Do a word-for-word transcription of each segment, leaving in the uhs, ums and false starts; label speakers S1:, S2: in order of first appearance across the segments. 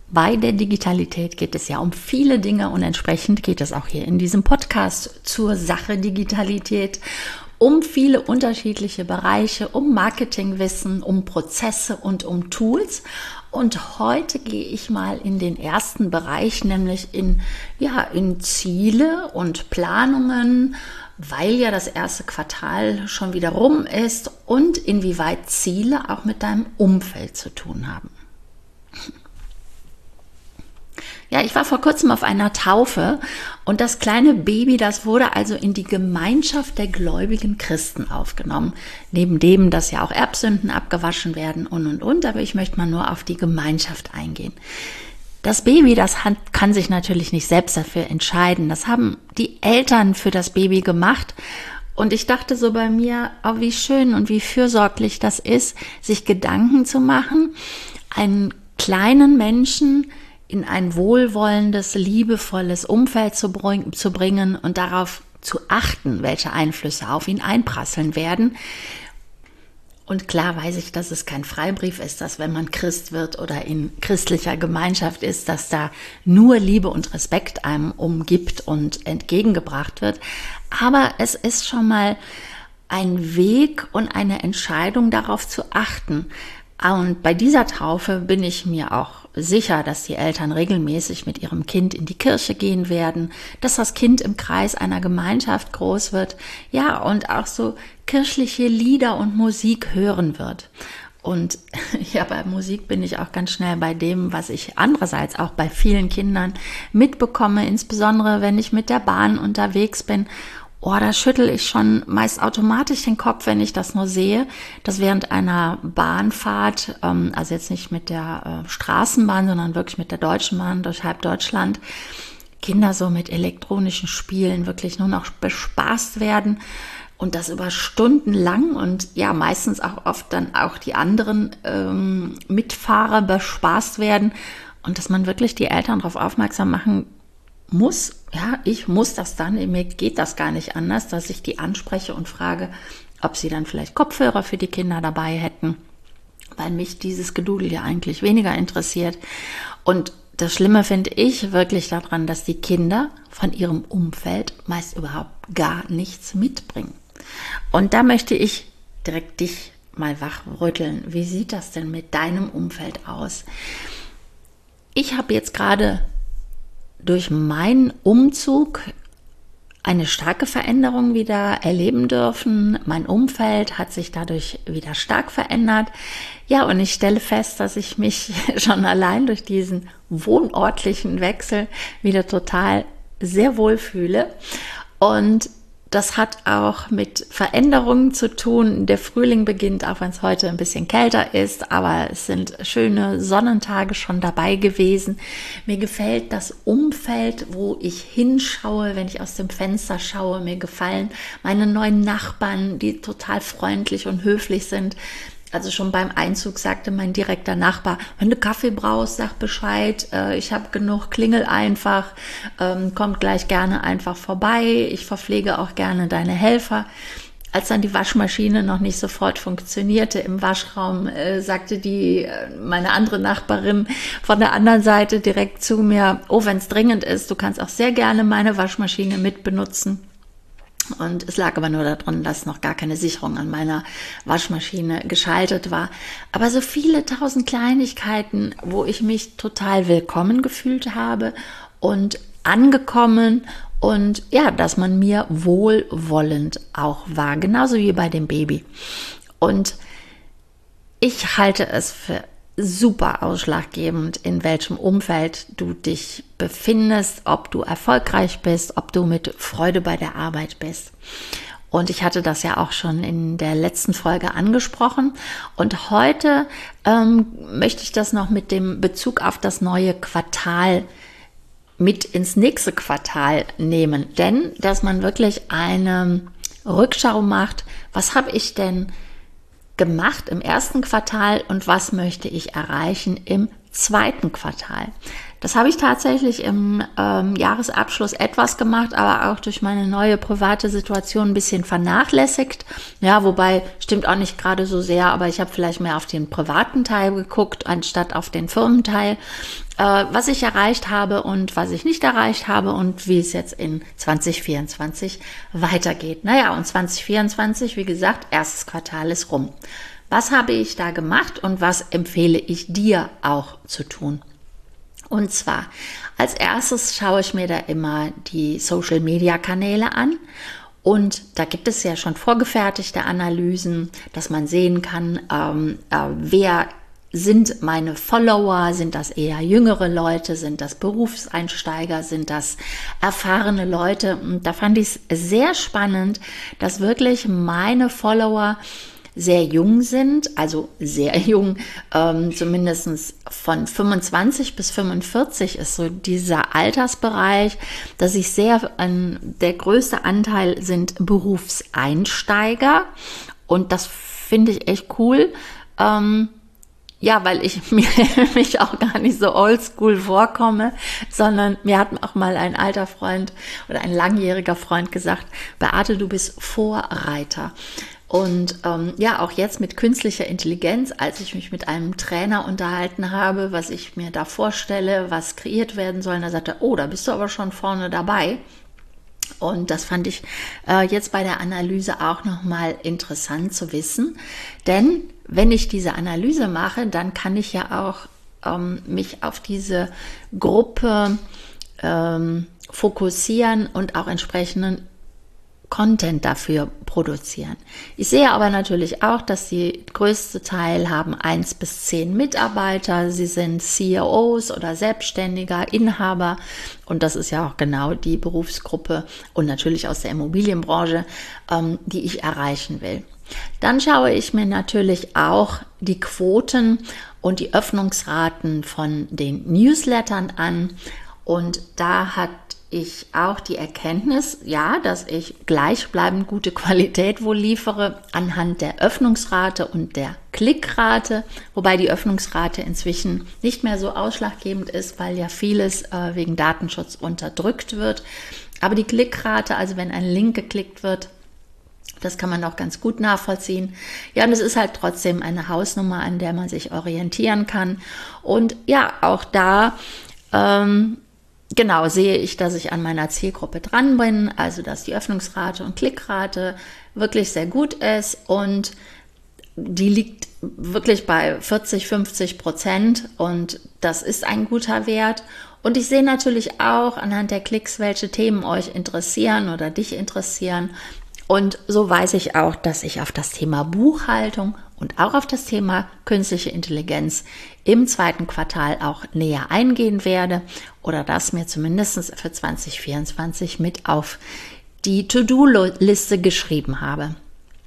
S1: Bei der Digitalität geht es ja um viele Dinge und entsprechend geht es auch hier in diesem Podcast zur Sache Digitalität, um viele unterschiedliche Bereiche, um Marketingwissen, um Prozesse und um Tools. Und heute gehe ich mal in den ersten Bereich, nämlich in, ja, in Ziele und Planungen, weil ja das erste Quartal schon wieder rum ist und inwieweit Ziele auch mit deinem Umfeld zu tun haben. Ja, ich war vor kurzem auf einer Taufe und das kleine Baby, das wurde also in die Gemeinschaft der gläubigen Christen aufgenommen. Neben dem, dass ja auch Erbsünden abgewaschen werden und und und, aber ich möchte mal nur auf die Gemeinschaft eingehen. Das Baby, das kann sich natürlich nicht selbst dafür entscheiden. Das haben die Eltern für das Baby gemacht. Und ich dachte so bei mir, oh, wie schön und wie fürsorglich das ist, sich Gedanken zu machen, einen kleinen Menschen in ein wohlwollendes, liebevolles Umfeld zu, bring, zu bringen und darauf zu achten, welche Einflüsse auf ihn einprasseln werden. Und klar weiß ich, dass es kein Freibrief ist, dass wenn man Christ wird oder in christlicher Gemeinschaft ist, dass da nur Liebe und Respekt einem umgibt und entgegengebracht wird. Aber es ist schon mal ein Weg und eine Entscheidung, darauf zu achten. Und bei dieser Taufe bin ich mir auch sicher, dass die Eltern regelmäßig mit ihrem Kind in die Kirche gehen werden, dass das Kind im Kreis einer Gemeinschaft groß wird, ja, und auch so kirchliche Lieder und Musik hören wird. Und ja, bei Musik bin ich auch ganz schnell bei dem, was ich andererseits auch bei vielen Kindern mitbekomme, insbesondere wenn ich mit der Bahn unterwegs bin. Oh, da schüttel ich schon meist automatisch den Kopf, wenn ich das nur sehe, dass während einer Bahnfahrt, ähm, also jetzt nicht mit der äh, Straßenbahn, sondern wirklich mit der Deutschen Bahn durch halb Deutschland, Kinder so mit elektronischen Spielen wirklich nur noch bespaßt werden und das über Stunden lang und ja, meistens auch oft dann auch die anderen ähm, Mitfahrer bespaßt werden und dass man wirklich die Eltern darauf aufmerksam machen muss, ja, ich muss das dann, mir geht das gar nicht anders, dass ich die anspreche und frage, ob sie dann vielleicht Kopfhörer für die Kinder dabei hätten, weil mich dieses Gedudel ja eigentlich weniger interessiert. Und das Schlimme finde ich wirklich daran, dass die Kinder von ihrem Umfeld meist überhaupt gar nichts mitbringen. Und da möchte ich direkt dich mal wachrütteln. Wie sieht das denn mit deinem Umfeld aus? Ich habe jetzt gerade durch meinen Umzug eine starke Veränderung wieder erleben dürfen. Mein Umfeld hat sich dadurch wieder stark verändert. Ja, und ich stelle fest, dass ich mich schon allein durch diesen wohnortlichen Wechsel wieder total sehr wohl fühle. Und das hat auch mit Veränderungen zu tun. Der Frühling beginnt, auch wenn es heute ein bisschen kälter ist, aber es sind schöne Sonnentage schon dabei gewesen. Mir gefällt das Umfeld, wo ich hinschaue, wenn ich aus dem Fenster schaue. Mir gefallen meine neuen Nachbarn, die total freundlich und höflich sind. Also schon beim Einzug sagte mein direkter Nachbar, wenn du Kaffee brauchst, sag Bescheid, äh, ich habe genug, klingel einfach, ähm, kommt gleich gerne einfach vorbei, ich verpflege auch gerne deine Helfer. Als dann die Waschmaschine noch nicht sofort funktionierte im Waschraum, äh, sagte die äh, meine andere Nachbarin von der anderen Seite direkt zu mir, oh, wenn es dringend ist, du kannst auch sehr gerne meine Waschmaschine mitbenutzen. Und es lag aber nur daran, dass noch gar keine Sicherung an meiner Waschmaschine geschaltet war. Aber so viele tausend Kleinigkeiten, wo ich mich total willkommen gefühlt habe und angekommen und ja, dass man mir wohlwollend auch war, genauso wie bei dem Baby. Und ich halte es für super ausschlaggebend, in welchem Umfeld du dich befindest, ob du erfolgreich bist, ob du mit Freude bei der Arbeit bist. Und ich hatte das ja auch schon in der letzten Folge angesprochen. Und heute ähm, möchte ich das noch mit dem Bezug auf das neue Quartal mit ins nächste Quartal nehmen. Denn, dass man wirklich eine Rückschau macht, was habe ich denn gemacht im ersten Quartal und was möchte ich erreichen im zweiten Quartal. Das habe ich tatsächlich im ähm, Jahresabschluss etwas gemacht, aber auch durch meine neue private Situation ein bisschen vernachlässigt. Ja, wobei stimmt auch nicht gerade so sehr, aber ich habe vielleicht mehr auf den privaten Teil geguckt, anstatt auf den Firmenteil, äh, was ich erreicht habe und was ich nicht erreicht habe und wie es jetzt in zwanzig vierundzwanzig weitergeht. Naja, und zwanzig vierundzwanzig, wie gesagt, erstes Quartal ist rum. Was habe ich da gemacht und was empfehle ich dir auch zu tun? Und zwar, als erstes schaue ich mir da immer die Social-Media-Kanäle an und da gibt es ja schon vorgefertigte Analysen, dass man sehen kann, ähm, äh, wer sind meine Follower, sind das eher jüngere Leute, sind das Berufseinsteiger, sind das erfahrene Leute. Und da fand ich es sehr spannend, dass wirklich meine Follower sehr jung sind, also sehr jung, ähm, zumindest von fünfundzwanzig bis fünfundvierzig ist so dieser Altersbereich, dass ich sehr, ähm, der größte Anteil sind Berufseinsteiger und das finde ich echt cool, ähm, ja, weil ich mir mich auch gar nicht so oldschool vorkomme, sondern mir hat auch mal ein alter Freund oder ein langjähriger Freund gesagt, Beate, du bist Vorreiter. Und ähm, ja, auch jetzt mit künstlicher Intelligenz, als ich mich mit einem Trainer unterhalten habe, was ich mir da vorstelle, was kreiert werden soll, da sagte er, oh, da bist du aber schon vorne dabei. Und das fand ich äh, jetzt bei der Analyse auch nochmal interessant zu wissen. Denn wenn ich diese Analyse mache, dann kann ich ja auch ähm, mich auf diese Gruppe ähm, fokussieren und auch entsprechenden Content dafür produzieren. Ich sehe aber natürlich auch, dass die größte Teil haben eins bis zehn Mitarbeiter. Sie sind C E Os oder Selbstständiger, Inhaber und das ist ja auch genau die Berufsgruppe und natürlich aus der Immobilienbranche, ähm, die ich erreichen will. Dann schaue ich mir natürlich auch die Quoten und die Öffnungsraten von den Newslettern an und da hat ich auch die Erkenntnis, ja, dass ich gleichbleibend gute Qualität wohl liefere anhand der Öffnungsrate und der Klickrate, wobei die Öffnungsrate inzwischen nicht mehr so ausschlaggebend ist, weil ja vieles äh, wegen Datenschutz unterdrückt wird. Aber die Klickrate, also wenn ein Link geklickt wird, das kann man auch ganz gut nachvollziehen. Ja, und es ist halt trotzdem eine Hausnummer, an der man sich orientieren kann. Und ja, auch da ähm, Genau, sehe ich, dass ich an meiner Zielgruppe dran bin, also dass die Öffnungsrate und Klickrate wirklich sehr gut ist und die liegt wirklich bei vierzig, fünfzig Prozent und das ist ein guter Wert. Und ich sehe natürlich auch anhand der Klicks, welche Themen euch interessieren oder dich interessieren. Und so weiß ich auch, dass ich auf das Thema Buchhaltung und auch auf das Thema künstliche Intelligenz im zweiten Quartal auch näher eingehen werde oder das mir zumindest für zwanzig vierundzwanzig mit auf die To-Do-Liste geschrieben habe.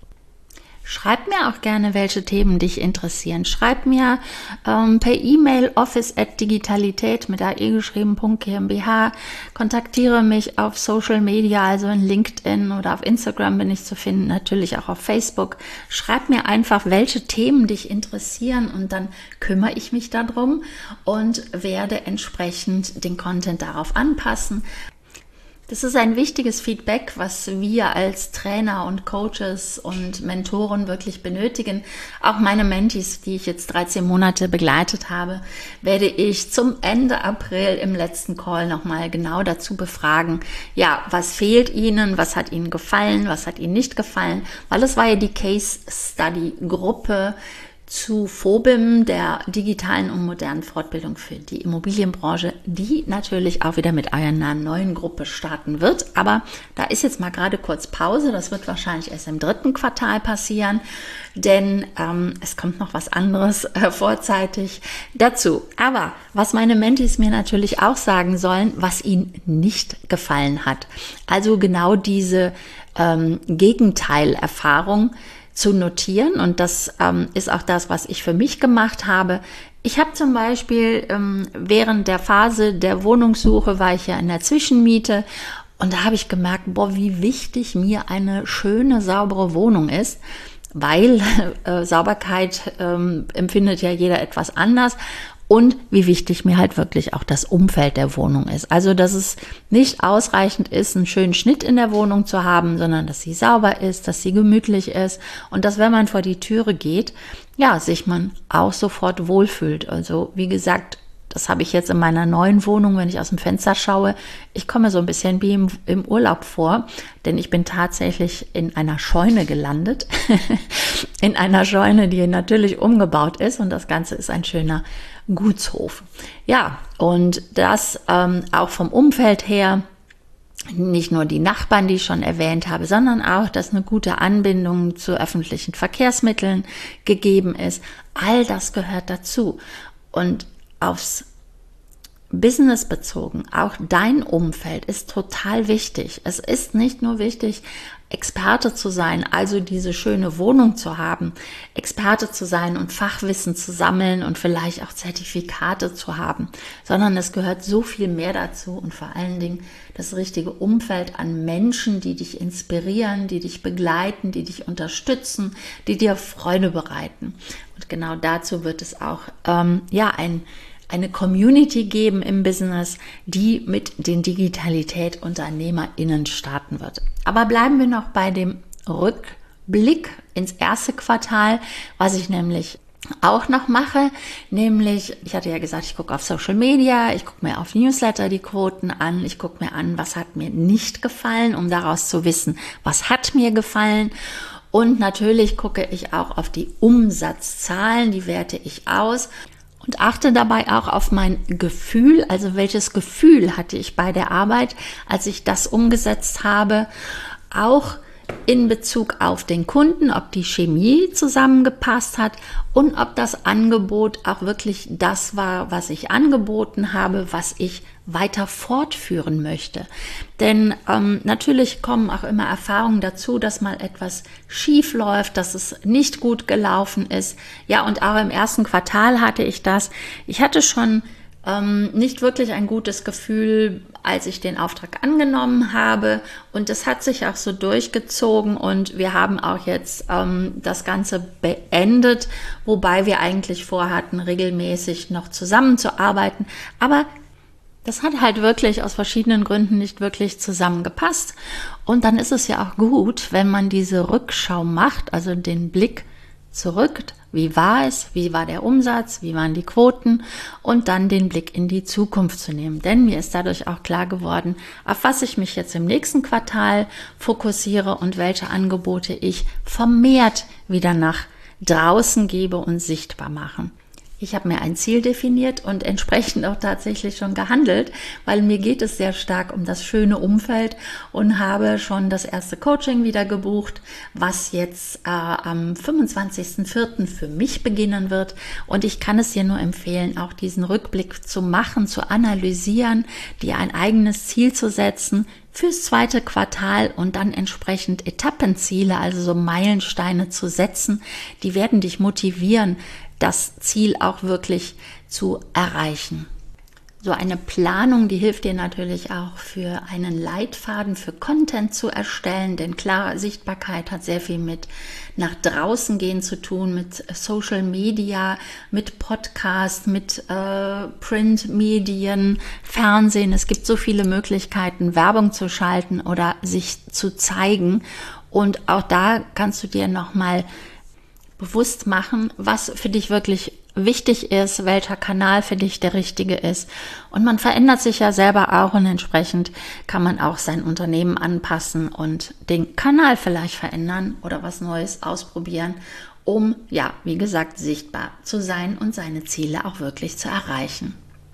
S1: Schreib mir auch gerne, welche Themen dich interessieren. Schreib mir ähm, per E-Mail office at digitalität mit ae geschrieben .gmbh. Kontaktiere mich auf Social Media, also in LinkedIn oder auf Instagram bin ich zu finden, natürlich auch auf Facebook. Schreib mir einfach, welche Themen dich interessieren und dann kümmere ich mich darum und werde entsprechend den Content darauf anpassen. Das ist ein wichtiges Feedback, was wir als Trainer und Coaches und Mentoren wirklich benötigen. Auch meine Mentees, die ich jetzt dreizehn Monate begleitet habe, werde ich zum Ende April im letzten Call nochmal genau dazu befragen. Ja, was fehlt Ihnen? Was hat Ihnen gefallen? Was hat Ihnen nicht gefallen? Weil es war ja die Case Study Gruppe zu FOBIM, der digitalen und modernen Fortbildung für die Immobilienbranche, die natürlich auch wieder mit einer neuen Gruppe starten wird. Aber da ist jetzt mal gerade kurz Pause. Das wird wahrscheinlich erst im dritten Quartal passieren, denn ähm, es kommt noch was anderes äh, vorzeitig dazu. Aber was meine Mentees mir natürlich auch sagen sollen, was ihnen nicht gefallen hat. Also genau diese ähm, Gegenteilerfahrung zu notieren und das ähm, ist auch das, was ich für mich gemacht habe. Ich habe zum Beispiel ähm, während der Phase der Wohnungssuche war ich ja in der Zwischenmiete und da habe ich gemerkt, boah, wie wichtig mir eine schöne, saubere Wohnung ist, weil äh, Sauberkeit ähm, empfindet ja jeder etwas anders. und wie wichtig mir halt wirklich auch das Umfeld der Wohnung ist. Also, dass es nicht ausreichend ist, einen schönen Schnitt in der Wohnung zu haben, sondern dass sie sauber ist, dass sie gemütlich ist und dass, wenn man vor die Türe geht, ja, sich man auch sofort wohlfühlt. Also, wie gesagt, das habe ich jetzt in meiner neuen Wohnung, wenn ich aus dem Fenster schaue. Ich komme so ein bisschen wie im, im Urlaub vor, denn ich bin tatsächlich in einer Scheune gelandet. In einer Scheune, die natürlich umgebaut ist, und das Ganze ist ein schöner Gutshof. Ja, und das ähm, auch vom Umfeld her, nicht nur die Nachbarn, die ich schon erwähnt habe, sondern auch, dass eine gute Anbindung zu öffentlichen Verkehrsmitteln gegeben ist. All das gehört dazu. Und aufs Business bezogen, auch dein Umfeld ist total wichtig. Es ist nicht nur wichtig, Experte zu sein, also diese schöne Wohnung zu haben, Experte zu sein und Fachwissen zu sammeln und vielleicht auch Zertifikate zu haben, sondern es gehört so viel mehr dazu und vor allen Dingen das richtige Umfeld an Menschen, die dich inspirieren, die dich begleiten, die dich unterstützen, die dir Freude bereiten. Und genau dazu wird es auch ähm, ja ein eine Community geben im Business, die mit den Digitalität-UnternehmerInnen starten wird. Aber bleiben wir noch bei dem Rückblick ins erste Quartal, was ich nämlich auch noch mache, nämlich, ich hatte ja gesagt, ich gucke auf Social Media, ich gucke mir auf Newsletter die Quoten an, ich gucke mir an, was hat mir nicht gefallen, um daraus zu wissen, was hat mir gefallen. Und natürlich gucke ich auch auf die Umsatzzahlen, die werte ich aus. Und achte dabei auch auf mein Gefühl, also welches Gefühl hatte ich bei der Arbeit, als ich das umgesetzt habe, auch in Bezug auf den Kunden, ob die Chemie zusammengepasst hat und ob das Angebot auch wirklich das war, was ich angeboten habe, was ich weiter fortführen möchte. Denn ähm, natürlich kommen auch immer Erfahrungen dazu, dass mal etwas schief läuft, dass es nicht gut gelaufen ist. Ja, und auch im ersten Quartal hatte ich das. Ich hatte schon ähm, nicht wirklich ein gutes Gefühl, als ich den Auftrag angenommen habe. Und das hat sich auch so durchgezogen und wir haben auch jetzt ähm, das Ganze beendet, wobei wir eigentlich vorhatten, regelmäßig noch zusammenzuarbeiten. Aber das hat halt wirklich aus verschiedenen Gründen nicht wirklich zusammengepasst. Und dann ist es ja auch gut, wenn man diese Rückschau macht, also den Blick zurück. Wie war es? Wie war der Umsatz? Wie waren die Quoten? Und dann den Blick in die Zukunft zu nehmen. Denn mir ist dadurch auch klar geworden, auf was ich mich jetzt im nächsten Quartal fokussiere und welche Angebote ich vermehrt wieder nach draußen gebe und sichtbar mache. Ich habe mir ein Ziel definiert und entsprechend auch tatsächlich schon gehandelt, weil mir geht es sehr stark um das schöne Umfeld und habe schon das erste Coaching wieder gebucht, was jetzt äh, am fünfundzwanzigsten vierten für mich beginnen wird. Und ich kann es dir nur empfehlen, auch diesen Rückblick zu machen, zu analysieren, dir ein eigenes Ziel zu setzen fürs zweite Quartal und dann entsprechend Etappenziele, also so Meilensteine zu setzen. Die werden dich motivieren, das Ziel auch wirklich zu erreichen. So eine Planung, die hilft dir natürlich auch für einen Leitfaden für Content zu erstellen, denn klar, Sichtbarkeit hat sehr viel mit nach draußen gehen zu tun, mit Social Media, mit Podcast, mit äh, Printmedien, Fernsehen. Es gibt so viele Möglichkeiten, Werbung zu schalten oder sich zu zeigen. Und auch da kannst du dir nochmal bewusst machen, was für dich wirklich wichtig ist, welcher Kanal für dich der richtige ist. Und man verändert sich ja selber auch und entsprechend kann man auch sein Unternehmen anpassen und den Kanal vielleicht verändern oder was Neues ausprobieren, um, ja, wie gesagt, sichtbar zu sein und seine Ziele auch wirklich zu erreichen.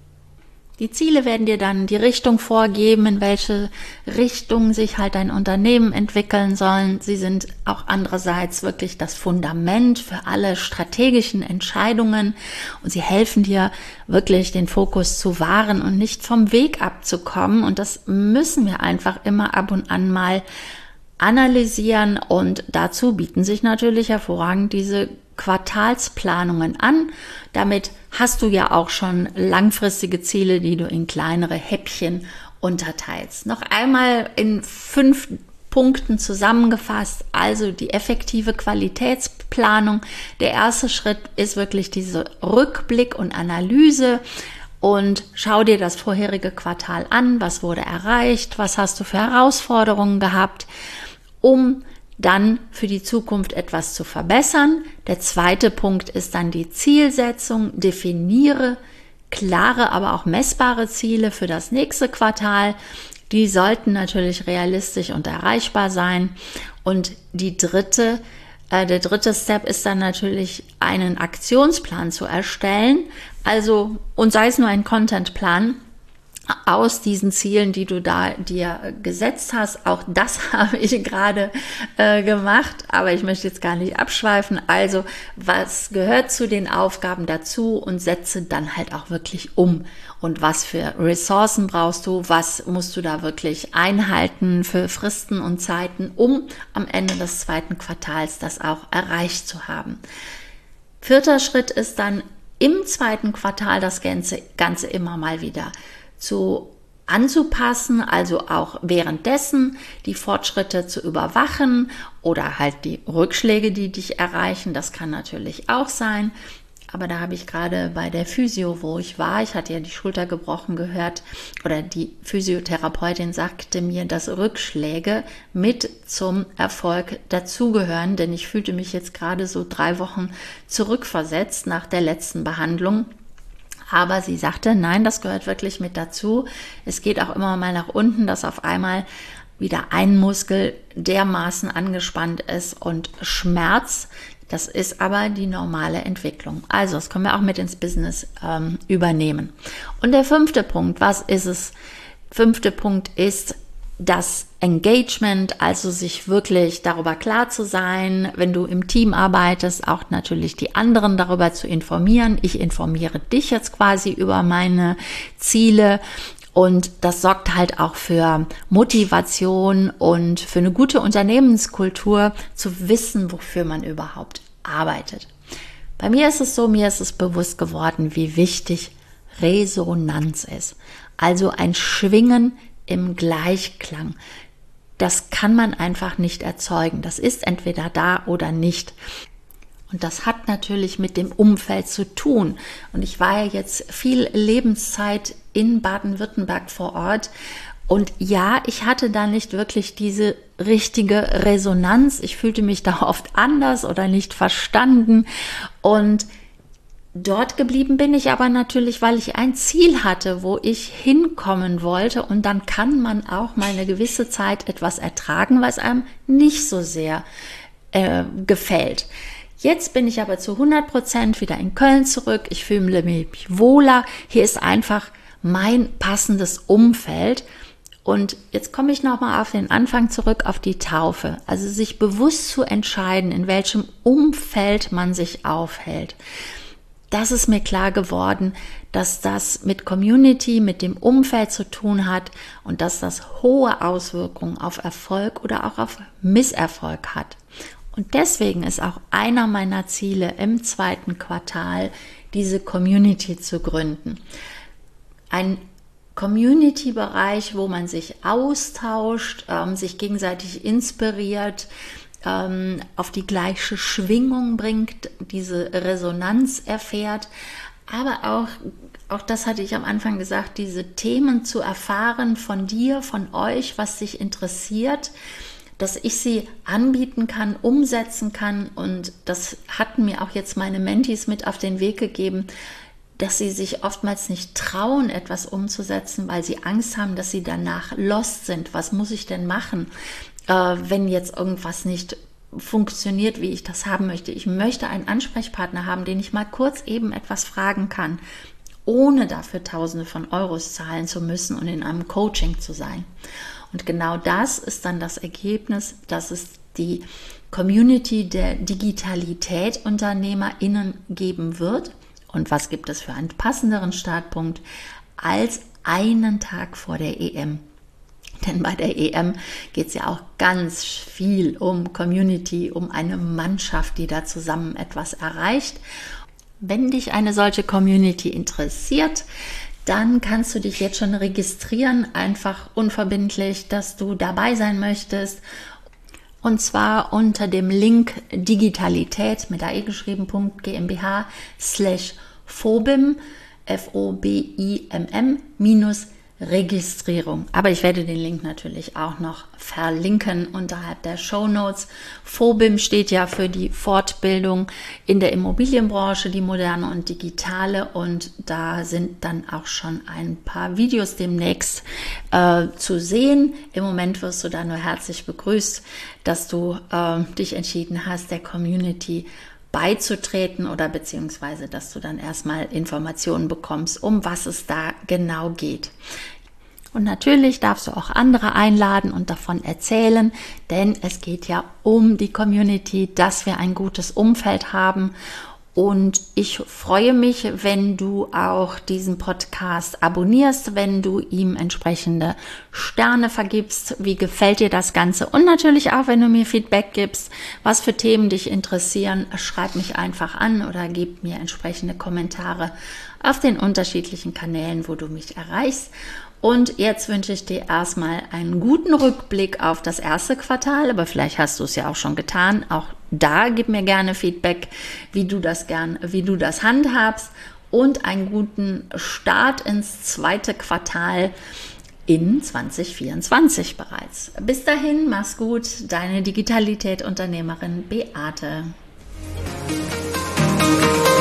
S1: Die Ziele werden dir dann die Richtung vorgeben, in welche Richtung sich halt dein Unternehmen entwickeln sollen. Sie sind auch andererseits wirklich das Fundament für alle strategischen Entscheidungen und sie helfen dir wirklich den Fokus zu wahren und nicht vom Weg abzukommen. Und das müssen wir einfach immer ab und an mal analysieren und dazu bieten sich natürlich hervorragend diese Quartalsplanungen an. Damit hast du ja auch schon langfristige Ziele, die du in kleinere Häppchen unterteilst. Noch einmal in fünf Punkten zusammengefasst, also die effektive Qualitätsplanung. Der erste Schritt ist wirklich diese Rückblick und Analyse und schau dir das vorherige Quartal an, was wurde erreicht, was hast du für Herausforderungen gehabt, um dann für die Zukunft etwas zu verbessern. Der zweite Punkt ist dann die Zielsetzung. Definiere klare, aber auch messbare Ziele für das nächste Quartal. Die sollten natürlich realistisch und erreichbar sein. Und die dritte, äh, der dritte Step ist dann natürlich, einen Aktionsplan zu erstellen. Also, und sei es nur ein Contentplan aus diesen Zielen, die du da dir gesetzt hast. Auch das habe ich gerade äh, gemacht, aber ich möchte jetzt gar nicht abschweifen. Also, was gehört zu den Aufgaben dazu und setze dann halt auch wirklich um. Und was für Ressourcen brauchst du? Was musst du da wirklich einhalten für Fristen und Zeiten, um am Ende des zweiten Quartals das auch erreicht zu haben? Vierter Schritt ist dann im zweiten Quartal das Ganze, Ganze immer mal wieder zu anzupassen, also auch währenddessen die Fortschritte zu überwachen oder halt die Rückschläge, die dich erreichen. Das kann natürlich auch sein. Aber da habe ich gerade bei der Physio, wo ich war, ich hatte ja die Schulter gebrochen, gehört, oder die Physiotherapeutin sagte mir, dass Rückschläge mit zum Erfolg dazugehören, denn ich fühlte mich jetzt gerade so drei Wochen zurückversetzt nach der letzten Behandlung. Aber sie sagte, nein, das gehört wirklich mit dazu. Es geht auch immer mal nach unten, dass auf einmal wieder ein Muskel dermaßen angespannt ist und Schmerz. Das ist aber die normale Entwicklung. Also das können wir auch mit ins Business ähm, übernehmen. Und der fünfte Punkt, was ist es? Fünfte Punkt ist das Engagement, also sich wirklich darüber klar zu sein, wenn du im Team arbeitest, auch natürlich die anderen darüber zu informieren. Ich informiere dich jetzt quasi über meine Ziele. Und das sorgt halt auch für Motivation und für eine gute Unternehmenskultur, zu wissen, wofür man überhaupt arbeitet. Bei mir ist es so, mir ist es bewusst geworden, wie wichtig Resonanz ist. Also ein Schwingen im Gleichklang. Das kann man einfach nicht erzeugen. Das ist entweder da oder nicht. Und das hat natürlich mit dem Umfeld zu tun. Und ich war ja jetzt viel Lebenszeit in Baden-Württemberg vor Ort. Und ja, ich hatte da nicht wirklich diese richtige Resonanz. Ich fühlte mich da oft anders oder nicht verstanden. Und dort geblieben bin ich aber natürlich, weil ich ein Ziel hatte, wo ich hinkommen wollte. Und dann kann man auch mal eine gewisse Zeit etwas ertragen, was einem nicht so sehr äh, gefällt. Jetzt bin ich aber zu hundert Prozent wieder in Köln zurück. Ich fühle mich wohler. Hier ist einfach mein passendes Umfeld. Und jetzt komme ich nochmal auf den Anfang zurück, auf die Taufe. Also sich bewusst zu entscheiden, in welchem Umfeld man sich aufhält. Das ist mir klar geworden, dass das mit Community, mit dem Umfeld zu tun hat und dass das hohe Auswirkungen auf Erfolg oder auch auf Misserfolg hat. Und deswegen ist auch einer meiner Ziele im zweiten Quartal, diese Community zu gründen. Ein Community-Bereich, wo man sich austauscht, ähm, sich gegenseitig inspiriert, ähm, auf die gleiche Schwingung bringt, diese Resonanz erfährt, aber auch, auch das hatte ich am Anfang gesagt, diese Themen zu erfahren von dir, von euch, was dich interessiert, dass ich sie anbieten kann, umsetzen kann. Und das hatten mir auch jetzt meine Mentees mit auf den Weg gegeben, dass sie sich oftmals nicht trauen, etwas umzusetzen, weil sie Angst haben, dass sie danach lost sind. Was muss ich denn machen, äh, wenn jetzt irgendwas nicht funktioniert, wie ich das haben möchte? Ich möchte einen Ansprechpartner haben, den ich mal kurz eben etwas fragen kann, ohne dafür Tausende von Euros zahlen zu müssen und in einem Coaching zu sein. Und genau das ist dann das Ergebnis, dass es die Community der Digitalität-UnternehmerInnen geben wird. Und was gibt es für einen passenderen Startpunkt als einen Tag vor der E M? Denn bei der E M geht es ja auch ganz viel um Community, um eine Mannschaft, die da zusammen etwas erreicht. Wenn dich eine solche Community interessiert, dann kannst du dich jetzt schon registrieren, einfach unverbindlich, dass du dabei sein möchtest. Und zwar unter dem Link Digitalität mit A E geschrieben, .gmbh slash Phobim, F O B I M M, minus Registrierung. Aber ich werde den Link natürlich auch noch verlinken unterhalb der Shownotes. Phobim steht ja für die Fortbildung in der Immobilienbranche, die moderne und digitale. Und da sind dann auch schon ein paar Videos demnächst äh, zu sehen. Im Moment wirst du da nur herzlich begrüßt, dass du äh, dich entschieden hast, der Community beizutreten oder beziehungsweise, dass du dann erstmal Informationen bekommst, um was es da genau geht. Und natürlich darfst du auch andere einladen und davon erzählen, denn es geht ja um die Community, dass wir ein gutes Umfeld haben. Und ich freue mich, wenn du auch diesen Podcast abonnierst, wenn du ihm entsprechende Sterne vergibst. Wie gefällt dir das Ganze? Und natürlich auch, wenn du mir Feedback gibst, was für Themen dich interessieren, schreib mich einfach an oder gib mir entsprechende Kommentare auf den unterschiedlichen Kanälen, wo du mich erreichst. Und jetzt wünsche ich dir erstmal einen guten Rückblick auf das erste Quartal, aber vielleicht hast du es ja auch schon getan. Auch da gib mir gerne Feedback, wie du das gern, wie du das handhabst, und einen guten Start ins zweite Quartal in zwanzig vierundzwanzig bereits. Bis dahin, mach's gut, deine Digitalität-Unternehmerin Beate.